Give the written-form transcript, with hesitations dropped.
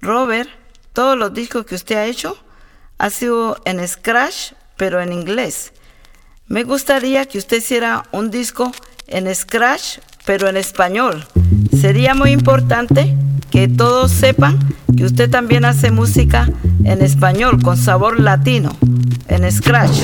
Robert, todos los discos que usted ha hecho ha sido en scratch, pero en inglés. Me gustaría que usted hiciera un disco en scratch, pero en español. Sería muy importante que todos sepan que usted también hace música en español con sabor latino, en scratch.